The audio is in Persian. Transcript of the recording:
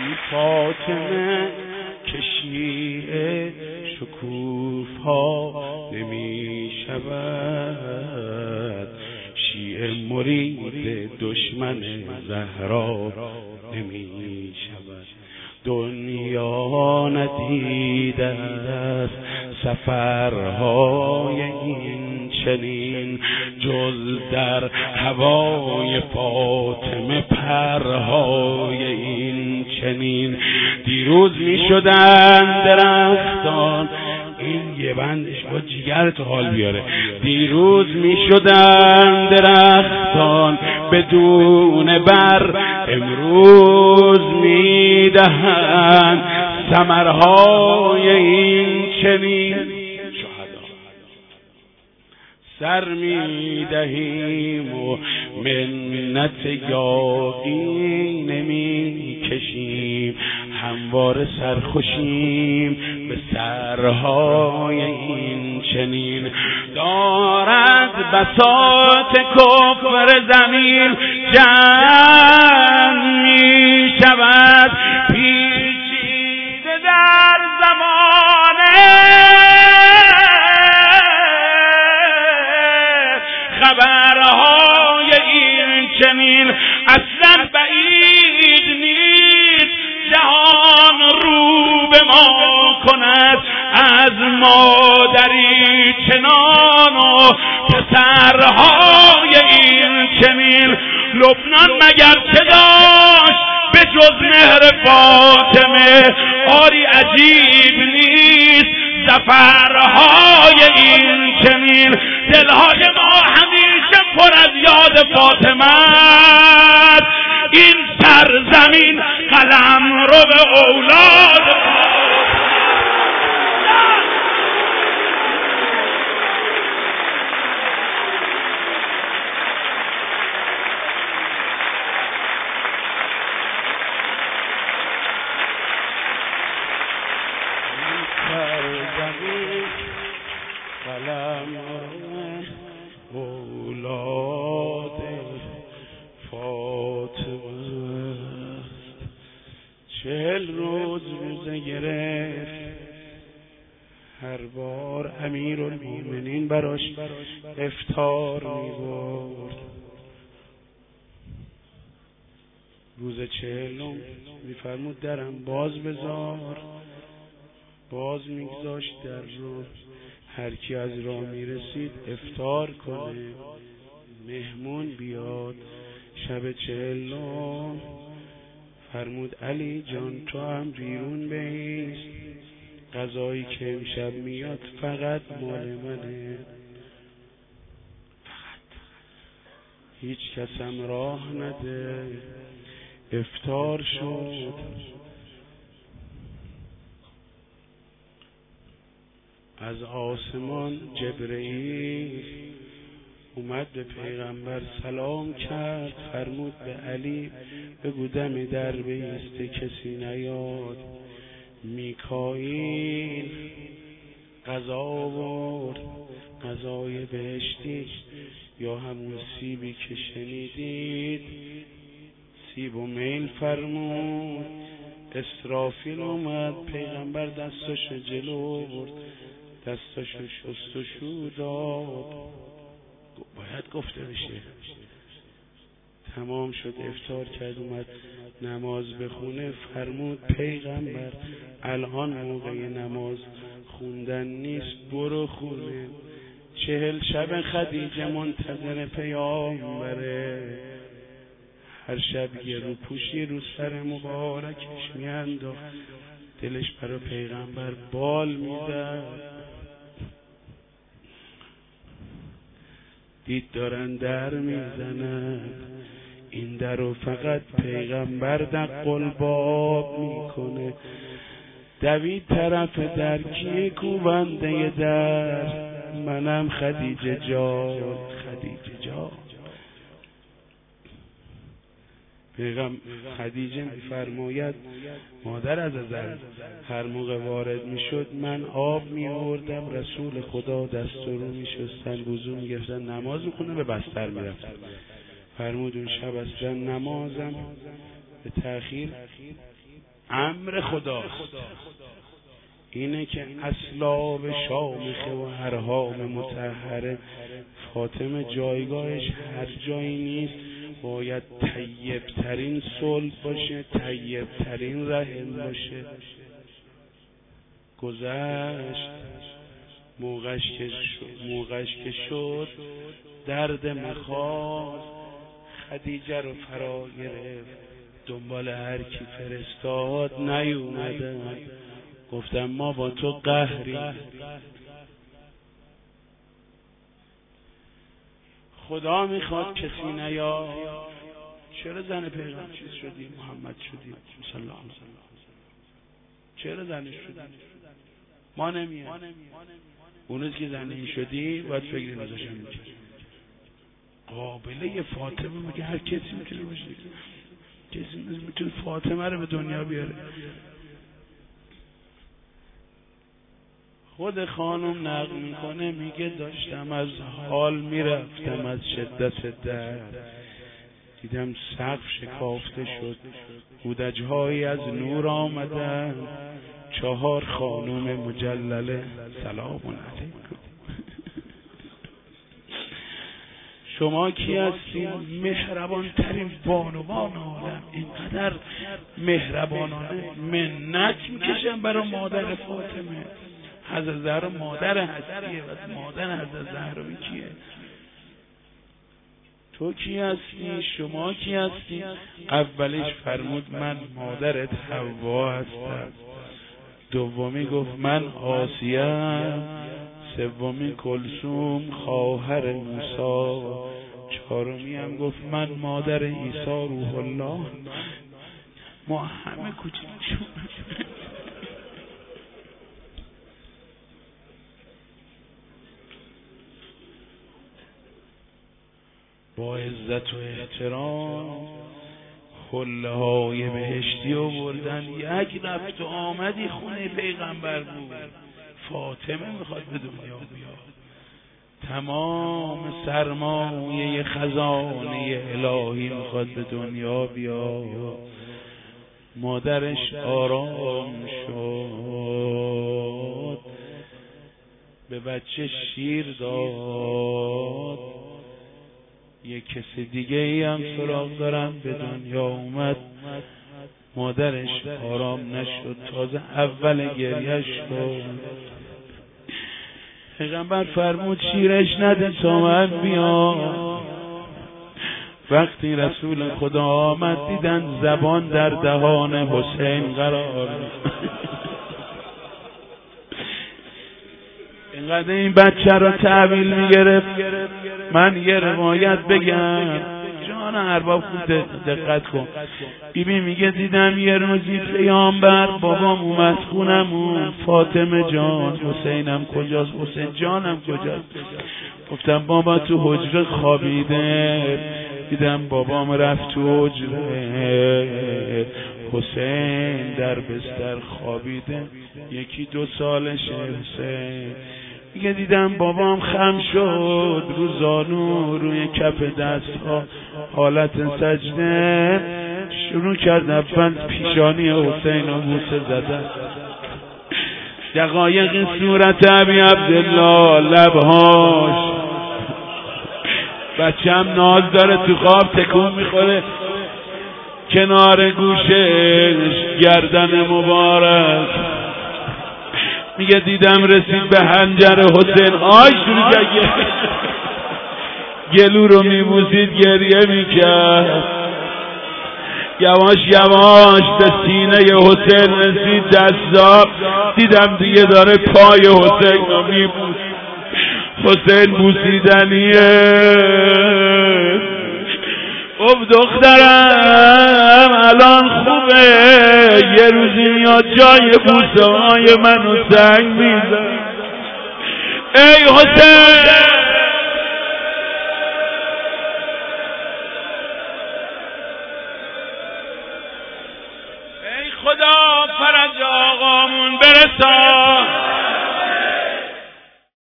فاطمه که شیعه شکوفا نمی شود، شیعه مرید دشمن زهرا نمی شود. دنیا ندیده است سفرهای این چنین، جز در هوای فاطمه پرهای این چنین. دیروز می شدن درختان، این یه بندش با جگر تو حال بیاره. دیروز می شدن درختان بدون بر، امروز می دهند ثمرهای این چنین. سر می دهیم و منت یاقی نمی کشیم، همواره سرخوشیم به سرهای این چنین. دارد بساط کفر زمین جمع می شود، پیچیده در زمانه خبرهای این چنین. اصلا بعید نیست جهان رو به ما کند از مادری چنان و پسرهای این چنین. لبنان مگر چه داشت به جز مهر فاطمه؟ آری عجیب نیست ظفرهای این چنین. دلهای ما همیشه پر از یاد فاطمه است. این سرزمین قلم رو به اولاد امیرالمومنین براش افطار می‌برد. روز 40 می‌فرمود درم باز بذار، باز می‌گذاشت در رو. هر کی از راه میرسید افطار کنه، مهمون بیاد. شب 40 فرمود علی جان تو هم بیرون بایست، غذایی که امشب میاد فقط مال منه، فقط هیچ کسم راه نده. افطار شد. از آسمان جبرئیل اومد به پیغمبر سلام کرد، فرمود به علی بگو دم در بیسته کسی نیاد. میکائیل غذا آورد، غذای بهشتی یا همون سیبی که شنیدید. سیب و میل فرمود. اسرافیل اومد، پیغمبر دستاشو جلو برد، دستاشو شست و شو داد. باید گفته بشه. تمام شد، افطار کرد، اومد نماز بخونه. فرمود پیغمبر الان موقع نماز خوندن نیست، برو خونه. 40 شب خدیجه منتظر پیامبره، هر شب یه روپوشی رو سر مبارکش میانداخت، دلش برای پیغمبر بال میزد. دید دارن در میزنن، این در رو فقط پیغمبر دق الباب میکنه. دوید طرف در، کیه کوبنده در؟ منم خدیجه جان، خدیجه جان. خدیجه میفرماید مادر عزیزم هر موقع وارد میشد من آب میآوردم، رسول خدا دست و رو میشستن، وضو میگرفتن، نماز میخوندن، به بستر میرفتن. فرمود اون شب اصلا نمازم به تأخیر امر خداست. اینه که اسلاب شامخه و ارحام مطهره فاطمه جایگاهش هر جایی نیست، باید طیب ترین صلح باشه، طیب ترین رحم باشه. گذشت موقعش که شد درد مخواست، خدیجه رو فرا گرفت، دنبال هر کی فرستاد نیومدن، گفتم ما با تو قهری. خدا میخواد کسی نیاد. چرا زن پیغمبر چیز شدی؟ محمد شدی صلی الله علیه و چرا زنش شدی؟ ما نمیاد. اون روز که زنی شدی باید فکر نذاشم میکرد. قابله فاطمه میگه هر کسی میتونه باشه، کسی میتونه فاطمه رو به دنیا بیاره. خود خانم نقل میکنه، میگه داشتم از حال میرفتم از شدت درد، دیدم سقف شکافته شد، هودج‌هایی از نور آمدن، 4 خانم مجلله سلام علیکم. شما کی هستین؟ مهربان ترین بانوان عالم. اینقدر مهربانانه منت میکشن برای مادر فاطمه. حضرت زهرا مادر هستیه و مادر حضرت زهرا کیه؟ تو کی هستی؟ شما کی هستی؟ اولش فرمود من مادرت حوا هستم، دومی گفت من آسیه‌ام، سومی کلثوم خواهر موسی، چهارمی هم گفت من مادر عیسی روح الله. ما همه کوچیکشون با عزت و احترام حله های بهشتی آوردن. یک رفت و آمدی خونه پیغمبر بود، فاطمه میخواد به دنیا بیاد، تمام سرمایه خزانه الهی میخواد به دنیا بیاد. مادرش آرام شد، به بچه شیر داد. یک کسی دیگه ای هم سراغ دارم به دنیا اومد، مادرش آرام نشد، تازه اول گریهش شد. پیغمبر فرمود شیرش نده تا من بیام. وقتی رسول خدا آمد دیدن زبان در دهان حسین قرار. اینقدر این بچه را تحویل میگرفت. من یه روایت بگم، جان ارباب خوب دقت کن. بیبی میگه دیدم یه روزی پیامبر بابام اومد خونمون، فاطمه جان حسینم کجاست؟ حسین جانم کجاست؟ گفتم بابا تو حجره خوابیده. دیدم بابام رفت تو حجره، حسین در بستر خوابیده، 1-2 سالشه حسین. میگه دیدم بابام خم شد رو زانو، روی کف دستها حالت سجده، شروع کرد اول پیشانی حسین رو بوسه زدن. دقایق صورت ابی عبدالله، لبهاش، بچم ناز داره تو خواب تکون میخوره، کنار گوشش گردن مبارک. میگه دیدم رسید به حنجر حسین، آی شروع کرد گلو رو میبوسید، گریه میکرد. یواش یواش به سینه حسین رسید، دستاب دیدم دیگه داره پای حسین رو میبوس. حسین بوسیدنیه. خب دخترم الان خوبه، یه روزی میاد جای بوسه های منو سنگ میزن. ای حسین